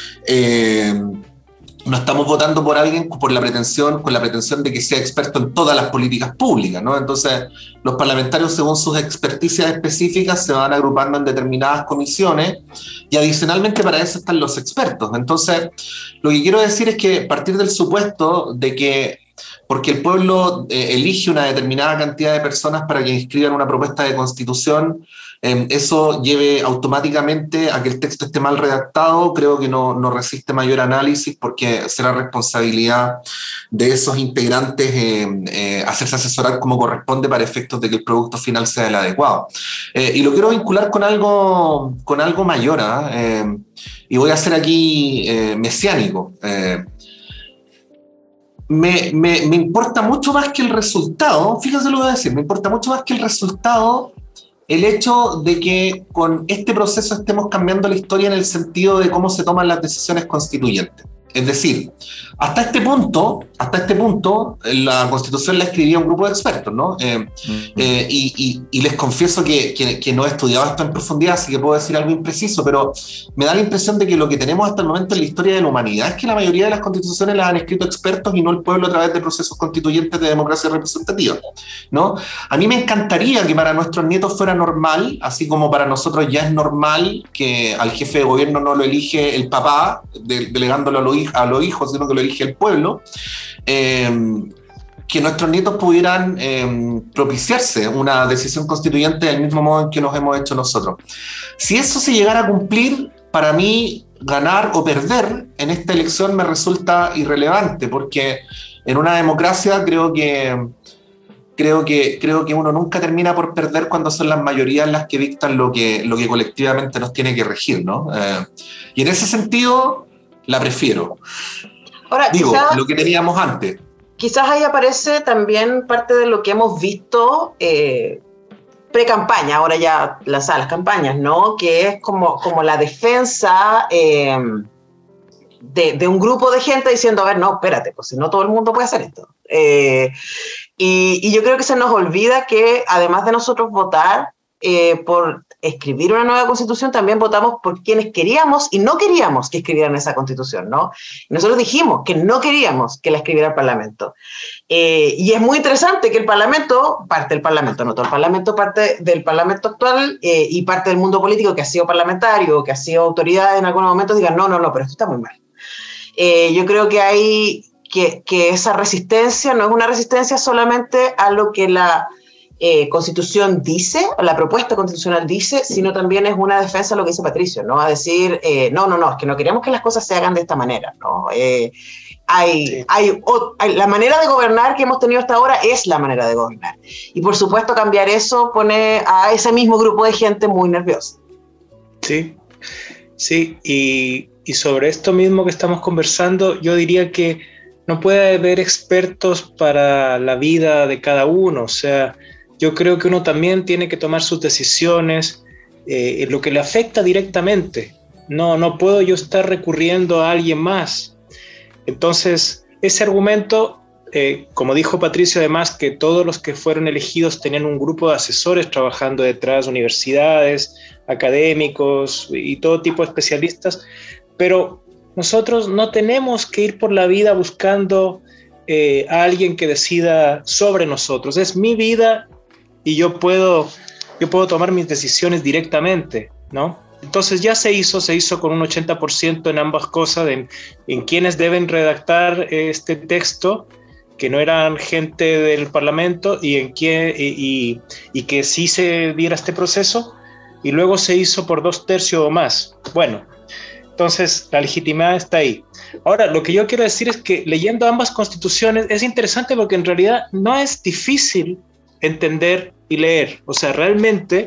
[SPEAKER 3] eh, no estamos votando por alguien por la pretensión, con la pretensión de que sea experto en todas las políticas públicas, ¿no? Entonces, los parlamentarios, según sus experticias específicas, se van agrupando en determinadas comisiones y adicionalmente para eso están los expertos. Entonces, lo que quiero decir es que a partir del supuesto de que porque el pueblo eh, elige una determinada cantidad de personas para que inscriban una propuesta de constitución, eh, eso lleve automáticamente a que el texto esté mal redactado, creo que no, no resiste mayor análisis, porque será responsabilidad de esos integrantes eh, eh, hacerse asesorar como corresponde para efectos de que el producto final sea el adecuado. Eh, y lo quiero vincular con algo, con algo mayor, ¿eh? Eh, y voy a ser aquí eh, mesiánico. Eh, Me, me, me importa mucho más que el resultado, fíjense lo que voy a decir, me importa mucho más que el resultado el hecho de que con este proceso estemos cambiando la historia en el sentido de cómo se toman las decisiones constituyentes. Es decir, hasta este punto, hasta este punto, la Constitución la escribía un grupo de expertos, ¿no? Eh, uh-huh. eh, y, y, y les confieso que, que, que no he estudiado esto en profundidad, así que puedo decir algo impreciso, pero me da la impresión de que lo que tenemos hasta el momento en la historia de la humanidad es que la mayoría de las constituciones las han escrito expertos y no el pueblo a través de procesos constituyentes de democracia representativa, ¿no? A mí me encantaría que para nuestros nietos fuera normal, así como para nosotros ya es normal que al jefe de gobierno no lo elige el papá, de, delegándolo a los, hij- a los hijos, sino que lo elige el pueblo. Eh, que nuestros nietos pudieran eh, propiciarse una decisión constituyente del mismo modo en que nos hemos hecho nosotros. Si eso se llegara a cumplir, para mí ganar o perder en esta elección me resulta irrelevante, porque en una democracia creo que, creo que, creo que uno nunca termina por perder cuando son las mayorías las que dictan lo que, lo que colectivamente nos tiene que regir, ¿no? Eh, y en ese sentido la prefiero.
[SPEAKER 4] Ahora,
[SPEAKER 3] Digo,
[SPEAKER 4] quizás,
[SPEAKER 3] lo que teníamos antes.
[SPEAKER 4] Quizás ahí aparece también parte de lo que hemos visto eh, pre-campaña, ahora ya las, las campañas, ¿no? Que es como, como la defensa eh, de, de un grupo de gente diciendo, a ver, no, espérate, pues si no todo el mundo puede hacer esto. Eh, y, y yo creo que se nos olvida que además de nosotros votar eh, por escribir una nueva constitución, también votamos por quienes queríamos y no queríamos que escribieran esa constitución, ¿no? Y nosotros dijimos que no queríamos que la escribiera el Parlamento. Eh, y es muy interesante que el Parlamento, parte del Parlamento, no todo el Parlamento, parte del Parlamento actual eh, y parte del mundo político que ha sido parlamentario, que ha sido autoridad en algunos momentos, digan, no, no, no, pero esto está muy mal. Eh, yo creo que hay que, que esa resistencia no es una resistencia solamente a lo que la Eh, Constitución dice, la propuesta constitucional dice, sino también es una defensa de lo que dice Patricio, ¿no? A decir, eh, no, no, no, es que no queremos que las cosas se hagan de esta manera, ¿no? Eh, hay, sí. hay, o, hay, la manera de gobernar que hemos tenido hasta ahora es la manera de gobernar. Y por supuesto cambiar eso pone a ese mismo grupo de gente muy nerviosa.
[SPEAKER 6] Sí, sí, y, y sobre esto mismo que estamos conversando, yo diría que no puede haber expertos para la vida de cada uno, o sea, yo creo que uno también tiene que tomar sus decisiones eh, en lo que le afecta directamente. No, no puedo yo estar recurriendo a alguien más. Entonces, ese argumento, eh, como dijo Patricio, además, que todos los que fueron elegidos tenían un grupo de asesores trabajando detrás, universidades, académicos y todo tipo de especialistas, pero nosotros no tenemos que ir por la vida buscando eh, a alguien que decida sobre nosotros. Es mi vida y yo puedo, yo puedo tomar mis decisiones directamente, ¿no? Entonces ya se hizo, se hizo con un ochenta por ciento en ambas cosas, en, en quienes deben redactar este texto, que no eran gente del Parlamento, y, en quien, y, y, y que sí se diera este proceso, y luego se hizo por dos tercios o más. Bueno, entonces la legitimidad está ahí. Ahora, lo que yo quiero decir es que leyendo ambas constituciones es interesante porque en realidad no es difícil entender y leer. O sea, realmente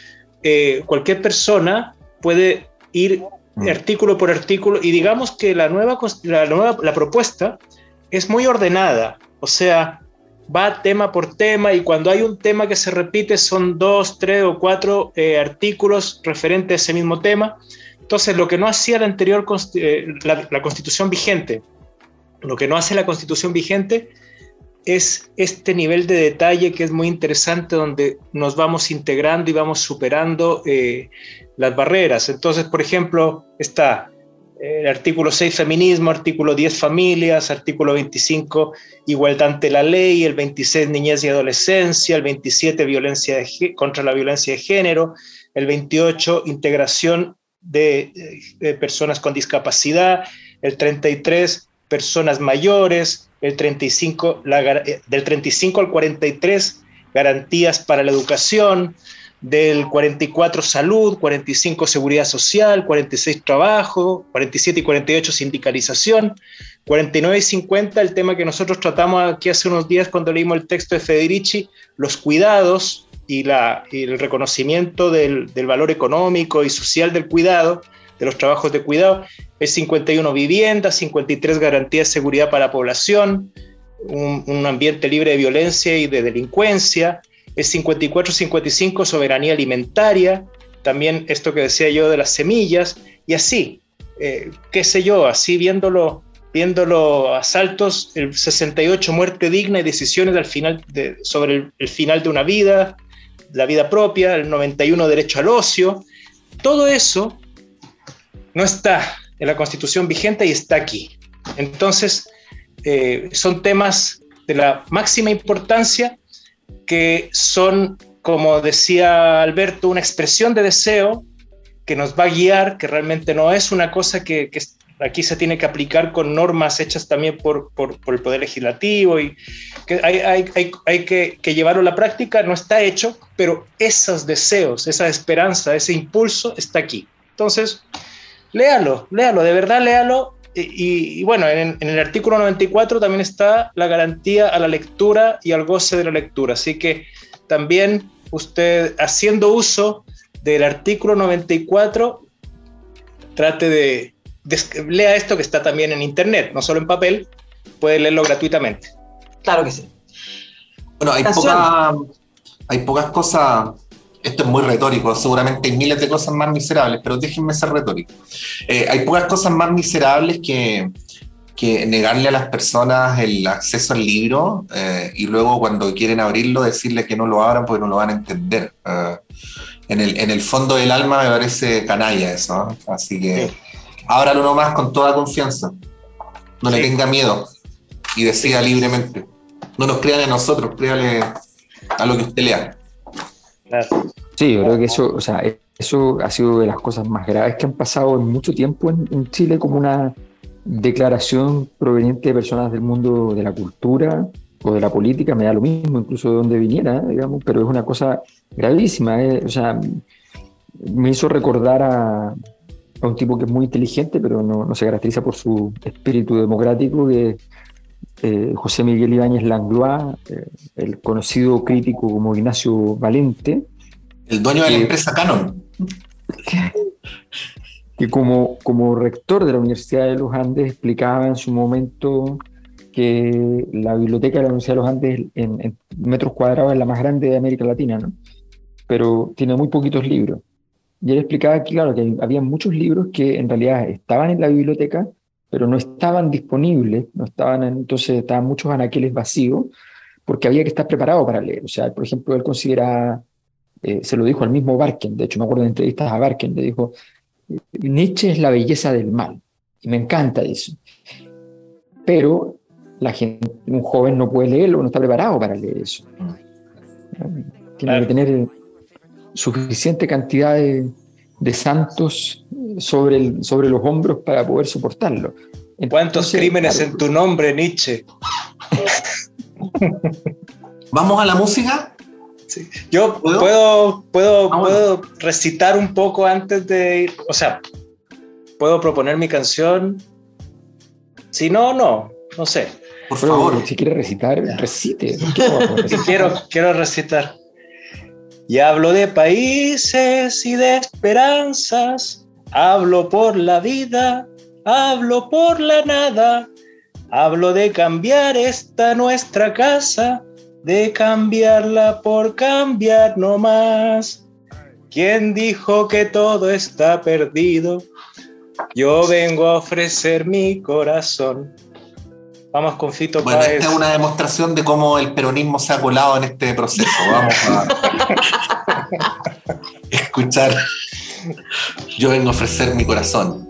[SPEAKER 6] eh, cualquier persona puede ir artículo por artículo y digamos que la nueva, la nueva la propuesta es muy ordenada. O sea, va tema por tema y cuando hay un tema que se repite son dos, tres o cuatro eh, artículos referentes a ese mismo tema. Entonces, lo que no hacía la anterior eh, la, la Constitución vigente, lo que no hace la Constitución vigente es este nivel de detalle que es muy interesante, donde nos vamos integrando y vamos superando eh, las barreras. Entonces, por ejemplo, está el artículo seis, feminismo, artículo diez, familias, artículo veinticinco, igualdad ante la ley, el veintiséis, niñez y adolescencia, el veintisiete, violencia de, contra la violencia de género, el veintiocho, integración de, de personas con discapacidad, el treinta y tres, personas mayores, el treinta y cinco, la, del treinta y cinco al cuarenta y tres, garantías para la educación, del cuarenta y cuatro, salud, cuarenta y cinco, seguridad social, cuarenta y seis, trabajo, cuarenta y siete y cuarenta y ocho, sindicalización, cuarenta y nueve y cincuenta, el tema que nosotros tratamos aquí hace unos días cuando leímos el texto de Federici, los cuidados y, la, y el reconocimiento del, del valor económico y social del cuidado, de los trabajos de cuidado, el cincuenta y uno, vivienda, cincuenta y tres, garantía de seguridad para la población, un, un ambiente libre de violencia y de delincuencia, el cincuenta y cuatro, cincuenta y cinco, soberanía alimentaria, también esto que decía yo de las semillas, y así, eh, qué sé yo, así viéndolo viendo los asaltos, el sesenta y ocho, muerte digna y decisiones al final de, sobre el, el final de una vida, la vida propia, el noventa y uno, derecho al ocio. Todo eso no está en la Constitución vigente y está aquí. Entonces, eh, son temas de la máxima importancia que son, como decía Alberto, una expresión de deseo que nos va a guiar, que realmente no es una cosa que, que aquí se tiene que aplicar con normas hechas también por, por, por el Poder Legislativo, y que hay, hay, hay, hay que, que llevarlo a la práctica. No está hecho, pero esos deseos, esa esperanza, ese impulso está aquí. Entonces, léalo, léalo, de verdad léalo. Y, y, y bueno, en, en el artículo noventa y cuatro también está la garantía a la lectura y al goce de la lectura. Así que también usted, haciendo uso del artículo noventa y cuatro, trate de, de lea esto, que está también en internet, no solo en papel, puede leerlo gratuitamente.
[SPEAKER 4] Claro que sí.
[SPEAKER 3] Bueno, hay, poca, hay pocas cosas, esto es muy retórico, seguramente hay miles de cosas más miserables, pero déjenme ser retórico. Eh, hay pocas cosas más miserables que, que negarle a las personas el acceso al libro eh, y luego cuando quieren abrirlo decirles que no lo abran porque no lo van a entender. Uh, en, el, en el fondo del alma me parece canalla eso, ¿no? Así que sí, ábralo nomás con toda confianza, no sí, le tenga miedo y decida sí, libremente. No nos crean a nosotros, créale a lo que usted lea.
[SPEAKER 5] Sí, yo creo que eso, o sea, eso ha sido de las cosas más graves que han pasado en mucho tiempo en, en Chile, como una declaración proveniente de personas del mundo de la cultura o de la política, me da lo mismo, incluso de donde viniera, digamos, pero es una cosa gravísima, eh. O sea, me hizo recordar a, a un tipo que es muy inteligente, pero no, no se caracteriza por su espíritu democrático, que es eh, José Miguel Ibáñez Langlois, eh, el conocido crítico como Ignacio Valente.
[SPEAKER 3] El dueño de la empresa Canon.
[SPEAKER 5] Que como, como rector de la Universidad de los Andes explicaba en su momento que la biblioteca de la Universidad de los Andes en, en metros cuadrados es la más grande de América Latina, ¿no? Pero tiene muy poquitos libros. Y él explicaba que, claro, que había muchos libros que en realidad estaban en la biblioteca, pero no estaban disponibles, no estaban, entonces estaban muchos anaqueles vacíos, porque había que estar preparado para leer. O sea, por ejemplo, él considera, eh, se lo dijo al mismo Barken, de hecho me acuerdo de entrevistas a Barken, le dijo: Nietzsche es la belleza del mal, y me encanta eso. Pero la gente, un joven no puede leerlo, no está preparado para leer eso. Tiene claro, que tener suficiente cantidad de, de santos sobre, el, sobre los hombros para poder soportarlo. Entonces,
[SPEAKER 6] ¿cuántos crímenes claro, en tu nombre, Nietzsche?
[SPEAKER 3] ¿Vamos a la música?
[SPEAKER 6] Sí. Yo puedo, puedo, puedo, ah, bueno. puedo recitar un poco antes de ir, o sea, puedo proponer mi canción. Si no, no, no sé.
[SPEAKER 5] Por favor, si quiere recitar, ya, recite.
[SPEAKER 6] quiero, quiero recitar. Y hablo de países y de esperanzas, hablo por la vida, hablo por la nada, hablo de cambiar esta nuestra casa, de cambiarla por cambiar no más. ¿Quién dijo que todo está perdido? Yo vengo a ofrecer mi corazón. Vamos con Fito
[SPEAKER 3] Bueno,
[SPEAKER 6] Páez.
[SPEAKER 3] Esta es una demostración de cómo el peronismo se ha colado en este proceso. Vamos a escuchar. Yo vengo a ofrecer mi corazón.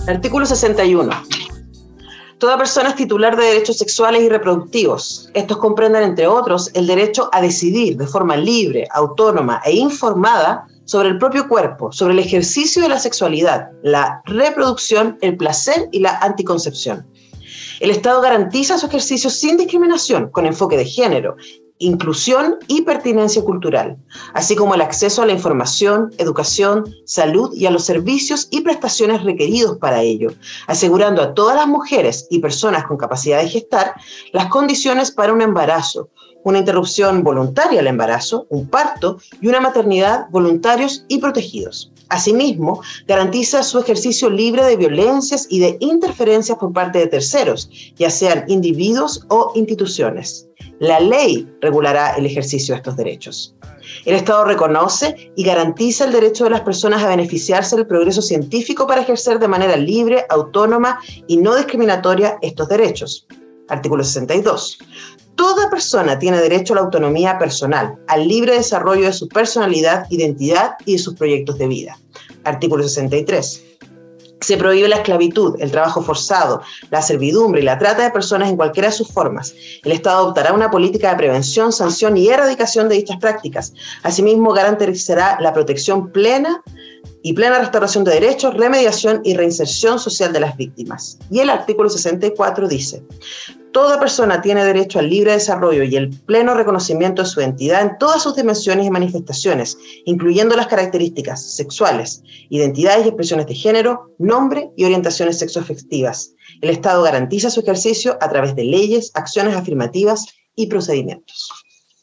[SPEAKER 4] Artículo sesenta y uno. Toda persona es titular de derechos sexuales y reproductivos. Estos comprenden, entre otros, el derecho a decidir de forma libre, autónoma e informada sobre el propio cuerpo, sobre el ejercicio de la sexualidad, la reproducción, el placer y la anticoncepción. El Estado garantiza su ejercicio sin discriminación, con enfoque de género, inclusión y pertinencia cultural, así como el acceso a la información, educación, salud y a los servicios y prestaciones requeridos para ello, asegurando a todas las mujeres y personas con capacidad de gestar las condiciones para un embarazo, una interrupción voluntaria al embarazo, un parto y una maternidad voluntarios y protegidos. Asimismo, garantiza su ejercicio libre de violencias y de interferencias por parte de terceros, ya sean individuos o instituciones. La ley regulará el ejercicio de estos derechos. El Estado reconoce y garantiza el derecho de las personas a beneficiarse del progreso científico para ejercer de manera libre, autónoma y no discriminatoria estos derechos. Artículo sesenta y dos. Toda persona tiene derecho a la autonomía personal, al libre desarrollo de su personalidad, identidad y de sus proyectos de vida. Artículo sesenta y tres. Se prohíbe la esclavitud, el trabajo forzado, la servidumbre y la trata de personas en cualquiera de sus formas. El Estado adoptará una política de prevención, sanción y erradicación de dichas prácticas. Asimismo, garantizará la protección plena y plena restauración de derechos, remediación y reinserción social de las víctimas. Y el artículo sesenta y cuatro dice: toda persona tiene derecho al libre desarrollo y el pleno reconocimiento de su identidad en todas sus dimensiones y manifestaciones, incluyendo las características sexuales, identidades y expresiones de género, nombre y orientaciones sexoafectivas. El Estado garantiza su ejercicio a través de leyes, acciones afirmativas y procedimientos.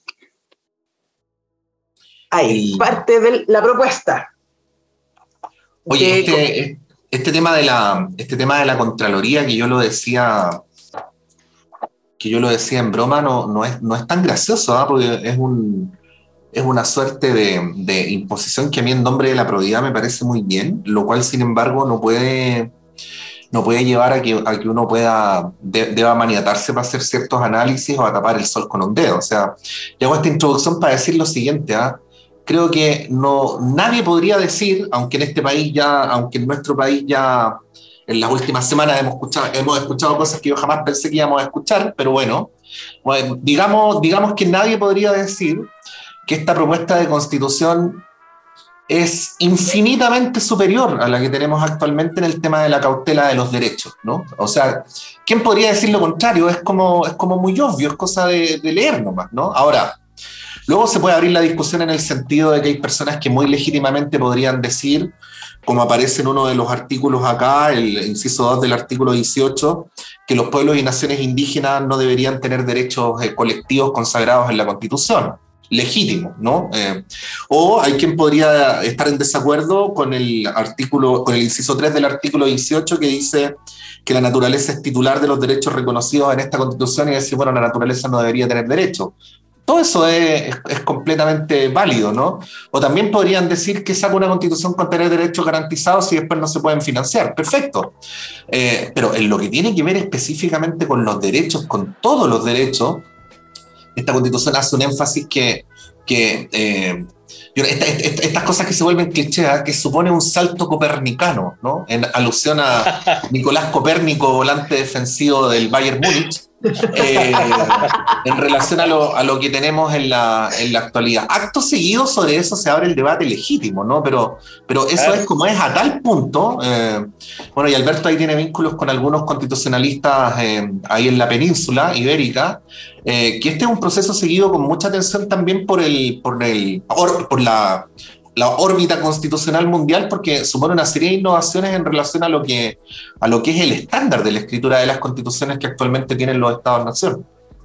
[SPEAKER 4] Ahí,
[SPEAKER 3] Y-
[SPEAKER 4] parte de la propuesta.
[SPEAKER 3] Oye,
[SPEAKER 4] Que-
[SPEAKER 3] este, este tema de la, este tema de la Contraloría, que yo lo decía, que yo lo decía en broma, no, no es, no es tan gracioso, ¿ah? Porque es un, es una suerte de, de imposición que a mí en nombre de la probidad me parece muy bien, lo cual sin embargo no puede, no puede llevar a que, a que uno pueda, de- deba maniatarse para hacer ciertos análisis o a tapar el sol con un dedo. O sea, yo hago esta introducción para decir lo siguiente, ¿ah? Creo que no, nadie podría decir, aunque en este país ya, aunque en nuestro país ya en las últimas semanas hemos escuchado, hemos escuchado cosas que yo jamás pensé que íbamos a escuchar, pero bueno, bueno, digamos, digamos que nadie podría decir que esta propuesta de constitución es infinitamente superior a la que tenemos actualmente en el tema de la cautela de los derechos, ¿no? O sea, ¿quién podría decir lo contrario? Es como, es como muy obvio, es cosa de, de leer nomás, ¿no? Ahora, luego se puede abrir la discusión en el sentido de que hay personas que muy legítimamente podrían decir, como aparece en uno de los artículos acá, el inciso dos del artículo dieciocho, que los pueblos y naciones indígenas no deberían tener derechos eh, colectivos consagrados en la Constitución. Legítimo, ¿no? Eh, o hay quien podría estar en desacuerdo con el artículo, con el inciso tres del artículo dieciocho, que dice que la naturaleza es titular de los derechos reconocidos en esta Constitución, y decir, bueno, la naturaleza no debería tener derechos. Todo eso es, es, es completamente válido, ¿no? O también podrían decir que saca una constitución con tener derechos garantizados y después no se pueden financiar. Perfecto. Eh, pero en lo que tiene que ver específicamente con los derechos, con todos los derechos, esta constitución hace un énfasis que, que eh, esta, esta, estas cosas que se vuelven clichés, que supone un salto copernicano, ¿no? En alusión a Nicolás Copérnico, volante defensivo del Bayern Múnich, eh, en relación a lo, a lo que tenemos en la, en la actualidad. Acto seguido sobre eso se abre el debate legítimo, ¿no? Pero, pero eso
[SPEAKER 6] Claro.
[SPEAKER 3] es como es a tal punto. Eh, bueno, y Alberto ahí tiene vínculos con algunos constitucionalistas eh, ahí en la península ibérica, eh, que este es un proceso seguido con mucha atención también por, el, por, el, or, por la, la órbita constitucional mundial, porque supone una serie de innovaciones en relación a lo que, a lo que es el estándar de la escritura de las constituciones que actualmente tienen los Estados-nación.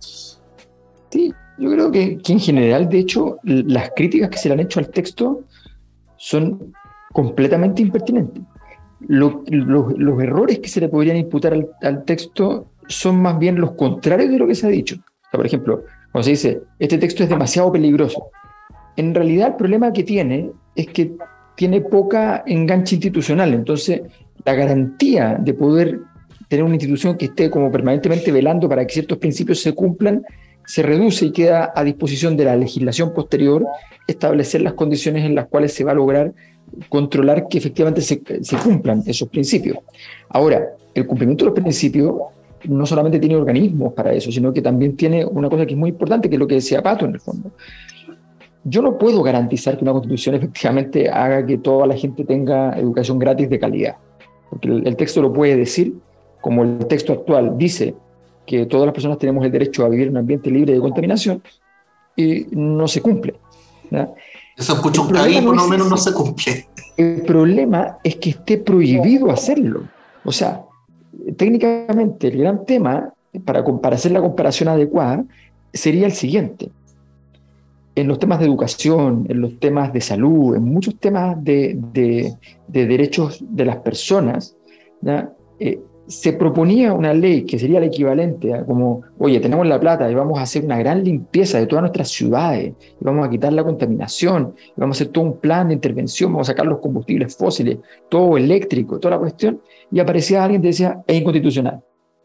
[SPEAKER 5] Sí, yo creo que, que en general, de hecho, l- las críticas que se le han hecho al texto son completamente impertinentes. Lo- lo- los errores que se le podrían imputar al, al texto son más bien los contrarios de lo que se ha dicho. O sea, por ejemplo, cuando se dice, este texto es demasiado peligroso, en realidad el problema que tiene es que tiene poca enganche institucional. Entonces, la garantía de poder tener una institución que esté como permanentemente velando para que ciertos principios se cumplan se reduce y queda a disposición de la legislación posterior establecer las condiciones en las cuales se va a lograr controlar que efectivamente se, se cumplan esos principios. Ahora, el cumplimiento de los principios no solamente tiene organismos para eso, sino que también tiene una cosa que es muy importante, que es lo que decía Pato en el fondo. Yo no puedo garantizar que una constitución efectivamente haga que toda la gente tenga educación gratis de calidad, porque el, el texto lo puede decir, como el texto actual dice que todas las personas tenemos el derecho a vivir en un ambiente libre de contaminación, y no se cumple, ¿verdad?
[SPEAKER 3] Eso en Puchuncaví por lo menos no se cumple.
[SPEAKER 5] El problema es que esté prohibido hacerlo. O sea, técnicamente el gran tema, para, para hacer la comparación adecuada, sería el siguiente. En los temas de educación, en los temas de salud, en muchos temas de, de, de derechos de las personas, ¿ya? Eh, se proponía una ley que sería el equivalente a como, oye, tenemos la plata y vamos a hacer una gran limpieza de todas nuestras ciudades, y vamos a quitar la contaminación, y vamos a hacer todo un plan de intervención, vamos a sacar los combustibles fósiles, todo eléctrico, toda la cuestión, y aparecía alguien que decía, es inconstitucional.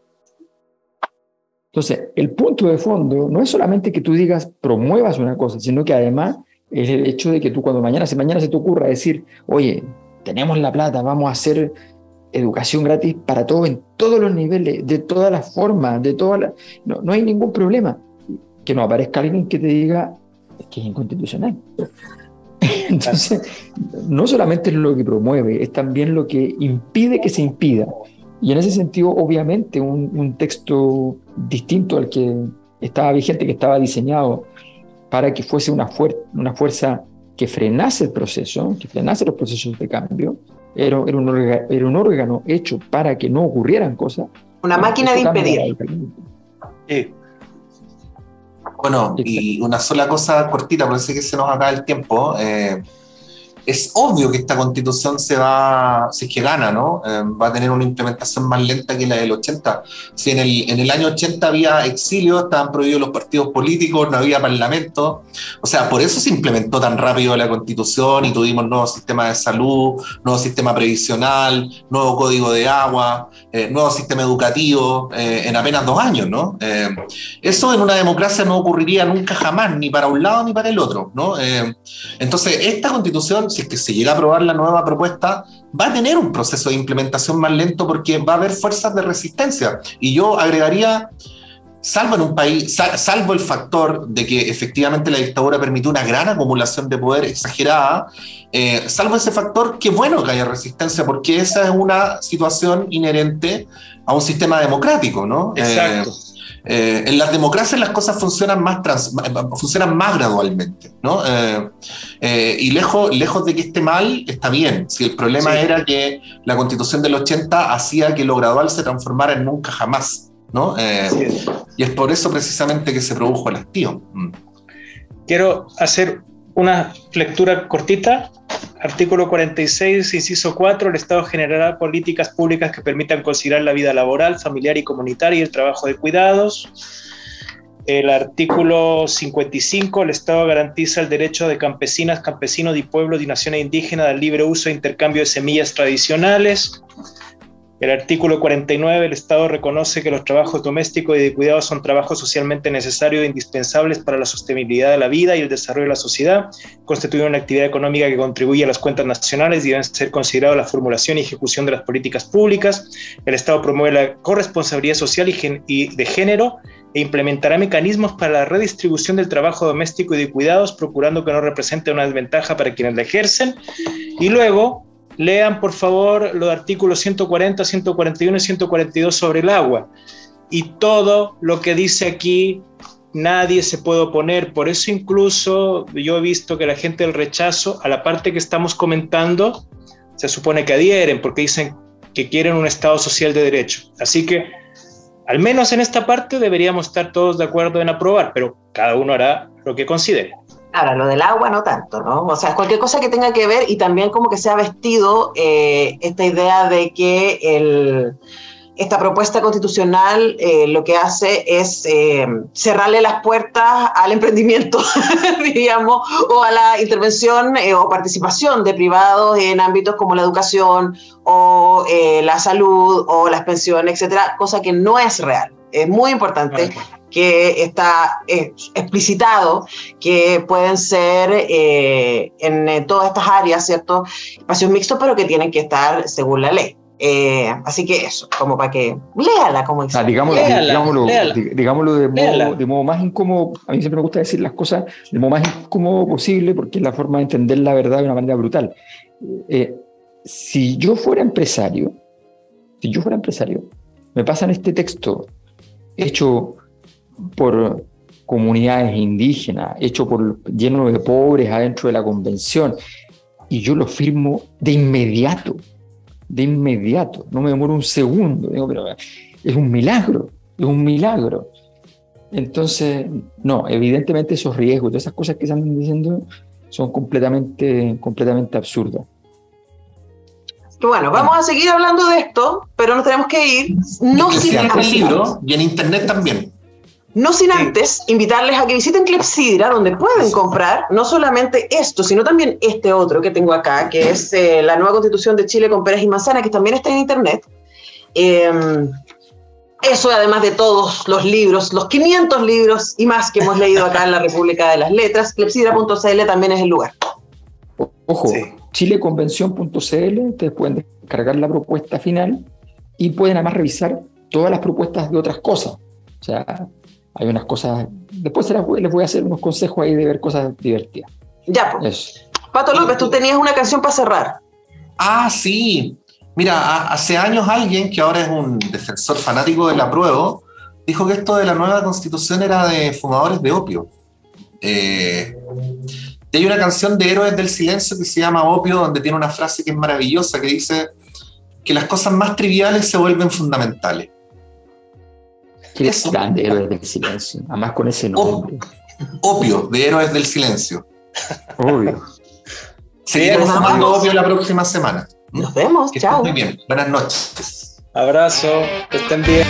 [SPEAKER 5] Entonces, el punto de fondo no es solamente que tú digas, promuevas una cosa, sino que además es el hecho de que tú cuando mañana, si mañana se te ocurra decir, oye, tenemos la plata, vamos a hacer educación gratis para todos, en todos los niveles, de todas las formas, de todas las... No, no hay ningún problema. Que no aparezca alguien que te diga que es inconstitucional. Entonces, no solamente es lo que promueve, es también lo que impide que se impida. Y en ese sentido, obviamente, un, un texto distinto al que estaba vigente, que estaba diseñado para que fuese una, fuer- una fuerza que frenase el proceso, que frenase los procesos de cambio, Era, era, un órgano, era un órgano hecho para que no ocurrieran cosas.
[SPEAKER 4] Una máquina de impedir.
[SPEAKER 3] Sí. Bueno, y una sola cosa cortita, parece que se nos acaba el tiempo. Eh, es obvio que esta constitución se va, si es que gana, ¿no? Eh, va a tener una implementación más lenta que la del ochenta. Si en el, en el año ochenta había exilio, estaban prohibidos los partidos políticos, no había parlamento. O sea, por eso se implementó tan rápido la constitución y tuvimos nuevo sistema de salud, nuevo sistema previsional, nuevo código de agua, eh, nuevo sistema educativo, eh, en apenas dos años, ¿no? Eh, eso en una democracia no ocurriría nunca jamás, ni para un lado ni para el otro, ¿no? Eh, entonces, esta constitución, si es que se llega a aprobar la nueva propuesta, va a tener un proceso de implementación más lento porque va a haber fuerzas de resistencia. Y yo agregaría, salvo en un país, sal, salvo el factor de que efectivamente la dictadura permitió una gran acumulación de poder exagerada, eh, salvo ese factor, qué bueno que haya resistencia, porque esa es una situación inherente a un sistema democrático, ¿no?
[SPEAKER 6] Exacto.
[SPEAKER 3] Eh, Eh, en las democracias las cosas funcionan más, trans, funcionan más gradualmente, ¿no? Eh, eh, y lejos, lejos de que esté mal, está bien. Si el problema sí. era que la Constitución del ochenta hacía que lo gradual se transformara en nunca jamás, ¿no? Eh, sí. Y es por eso precisamente que se produjo el hastío. Mm.
[SPEAKER 6] Quiero hacer una lectura cortita. Artículo cuarenta y seis, inciso cuatro, el Estado generará políticas públicas que permitan conciliar la vida laboral, familiar y comunitaria y el trabajo de cuidados. El artículo cincuenta y cinco, el Estado garantiza el derecho de campesinas, campesinos y pueblos y naciones indígenas al libre uso e intercambio de semillas tradicionales. El artículo cuarenta y nueve, el Estado reconoce que los trabajos domésticos y de cuidado son trabajos socialmente necesarios e indispensables para la sostenibilidad de la vida y el desarrollo de la sociedad, constituyen una actividad económica que contribuye a las cuentas nacionales y deben ser considerados la formulación y ejecución de las políticas públicas. El Estado promueve la corresponsabilidad social y, gen- y de género e implementará mecanismos para la redistribución del trabajo doméstico y de cuidados, procurando que no represente una desventaja para quienes la ejercen. Y luego, lean, por favor, los artículos ciento cuarenta, ciento cuarenta y uno y ciento cuarenta y dos sobre el agua. Y todo lo que dice aquí, nadie se puede oponer. Por eso incluso yo he visto que la gente del rechazo, a la parte que estamos comentando, se supone que adhieren, porque dicen que quieren un Estado social de derecho. Así que, al menos en esta parte, deberíamos estar todos de acuerdo en aprobar, pero cada uno hará lo que considere.
[SPEAKER 4] Ahora, lo del agua no tanto, ¿no? O sea, cualquier cosa que tenga que ver, y también como que se ha vestido eh, esta idea de que el, esta propuesta constitucional eh, lo que hace es eh, cerrarle las puertas al emprendimiento, diríamos, o a la intervención eh, o participación de privados en ámbitos como la educación o eh, la salud o las pensiones, etcétera, cosa que no es real. Es muy importante que está eh, explicitado que pueden ser eh, en eh, todas estas áreas, ¿cierto? Espacios mixtos, pero que tienen que estar según la ley. Eh, así que eso, como para que léala, como dice.
[SPEAKER 5] Ah, digámoslo,
[SPEAKER 6] Léala,
[SPEAKER 5] digámoslo,
[SPEAKER 6] léala.
[SPEAKER 5] digámoslo de,
[SPEAKER 6] Léala.
[SPEAKER 5] modo, de modo más incómodo. A mí siempre me gusta decir las cosas de modo más incómodo posible porque es la forma de entender la verdad de una manera brutal. Eh, si yo fuera empresario, si yo fuera empresario, me pasan este texto hecho por comunidades indígenas, hecho por lleno de pobres adentro de la convención, y yo lo firmo de inmediato. de inmediato, no me demoro un segundo, digo, pero es un milagro, es un milagro. Entonces, no, evidentemente esos riesgos, todas esas cosas que se andan diciendo son completamente, completamente absurdas.
[SPEAKER 4] Que bueno, vamos a seguir hablando de esto, pero nos tenemos que ir, no sin
[SPEAKER 3] en el
[SPEAKER 4] antes,
[SPEAKER 3] libro y en internet también.
[SPEAKER 4] no sin antes invitarles a que visiten Clepsidra, donde pueden comprar no solamente esto, sino también este otro que tengo acá, que es eh, la nueva Constitución de Chile con peras y manzanas, que también está en internet. Eh, eso además de todos los libros, los quinientos libros y más que hemos leído acá en la República de las Letras. Clepsidra punto c l también es el lugar.
[SPEAKER 5] Ojo,
[SPEAKER 6] Sí.
[SPEAKER 5] chileconvención punto c l, ustedes pueden descargar la propuesta final y pueden además revisar todas las propuestas de otras cosas. O sea, hay unas cosas, después se las voy, les voy a hacer unos consejos ahí de ver cosas divertidas.
[SPEAKER 4] Ya, pues.
[SPEAKER 5] Eso.
[SPEAKER 4] Pato López, tú tenías una canción para cerrar.
[SPEAKER 3] Ah, sí. Mira, a- hace años alguien que ahora es un defensor fanático del apruebo dijo que esto de la nueva constitución era de fumadores de opio. Eh, y hay una canción de Héroes del Silencio que se llama Opio, donde tiene una frase que es maravillosa, que dice que las cosas más triviales se vuelven fundamentales.
[SPEAKER 5] Qué
[SPEAKER 3] Eso.
[SPEAKER 5] grande Héroes del Silencio, además con ese nombre.
[SPEAKER 3] Opio, de Héroes del Silencio.
[SPEAKER 5] Obvio.
[SPEAKER 3] Seguiremos
[SPEAKER 4] nos
[SPEAKER 3] fumando
[SPEAKER 4] vamos.
[SPEAKER 3] opio la próxima semana.
[SPEAKER 4] Nos vemos,
[SPEAKER 3] Que estén
[SPEAKER 4] chao.
[SPEAKER 3] muy bien. Buenas noches.
[SPEAKER 6] Abrazo, que estén bien.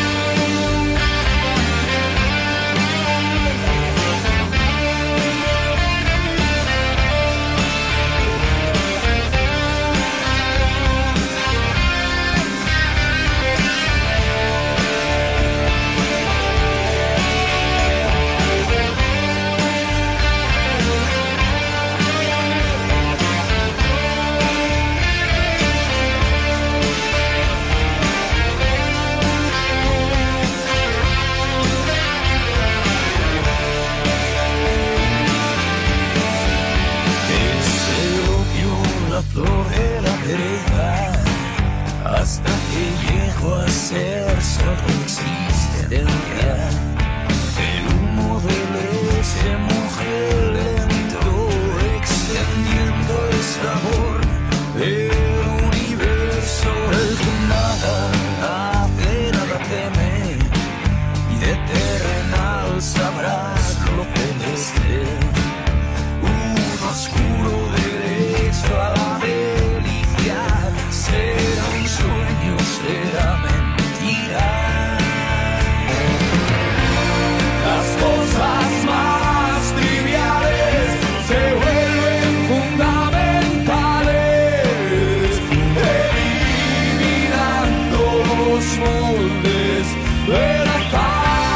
[SPEAKER 7] Ese opio, la flor de la vereda, hasta que llegó a ser solo existencia. El humo de leche mujer lento, extendiendo el sabor del universo. El que nada hace, nada teme, y de terrenal sabrás lo celeste. Un oscuro derecho a la delicia, será un sueño, será mentira. Las cosas más triviales se vuelven fundamentales, eliminando los moldes de la paz.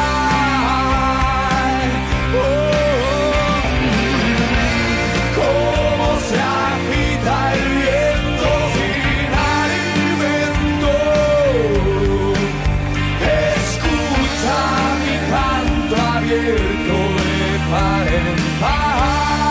[SPEAKER 7] Cómo se agita el viento sin alimento. Escucha mi canto abierto de par en par.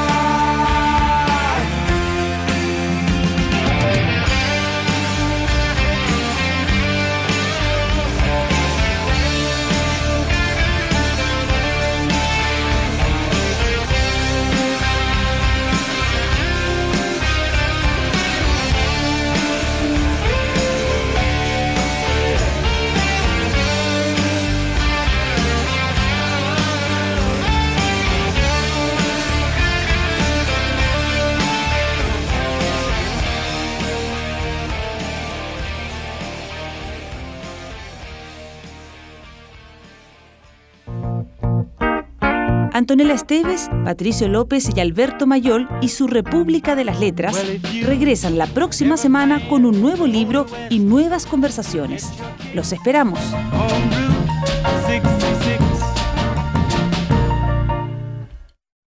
[SPEAKER 1] Antonella Esteves, Patricio López y Alberto Mayol y su República de las Letras regresan la próxima semana con un nuevo libro y nuevas conversaciones. Los esperamos.
[SPEAKER 2] On Route sixty-six.